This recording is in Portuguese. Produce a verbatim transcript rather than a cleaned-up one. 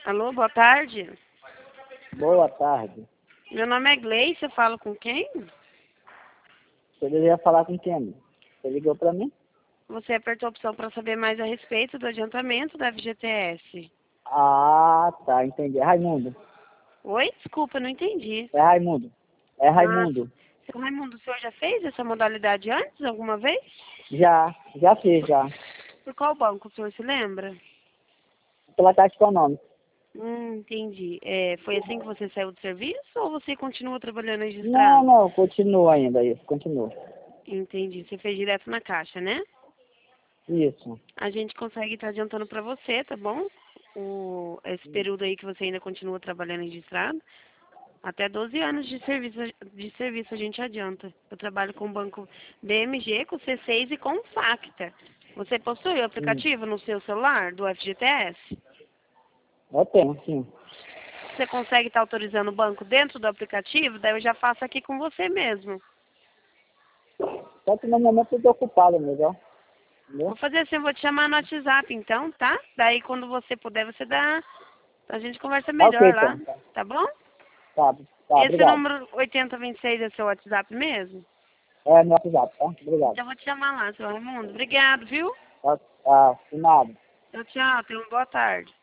Alô, boa tarde. Boa tarde. Meu nome é Gleice, eu falo com quem? Você deveria falar com quem? Você ligou para mim? Você apertou a opção para saber mais a respeito do adiantamento da F G T S. Ah, tá, entendi. É Raimundo. Oi? Desculpa, não entendi. É Raimundo. É Ah, Raimundo. seu Raimundo, o senhor já fez essa modalidade antes, alguma vez? Já, já fiz, já. Por qual banco o senhor se lembra? Pela Caixa Econômica. Hum, entendi. É, foi assim que você saiu do serviço ou você continua trabalhando Não, registrado? não, continua ainda isso, continua. Entendi. Você fez direto na caixa, né? Isso. A gente consegue estar adiantando para você, tá bom? O, esse período aí que você ainda continua trabalhando registrado. Até doze anos de serviço, de serviço a gente adianta. Eu trabalho com o banco B M G, com C seis e com Facta. Você possui o Sim. aplicativo no seu celular do F G T S? Eu tenho, sim. Você consegue estar autorizando o banco dentro do aplicativo? Daí eu já faço aqui com você mesmo. Só que no momento eu tô ocupado, melhor. Entendeu? Vou fazer assim, eu vou te chamar no WhatsApp então, tá? Daí quando você puder, você dá... A gente conversa Tá ok, melhor lá, então. Tá, tá bom? tá, tá, Esse obrigado. número oitenta e vinte e seis é seu WhatsApp mesmo? É no WhatsApp, tá? Obrigado. Então eu vou te chamar lá, seu Raimundo. Obrigado, viu? Tá, tá, de nada. Tchau, tchau. Tenha uma boa tarde.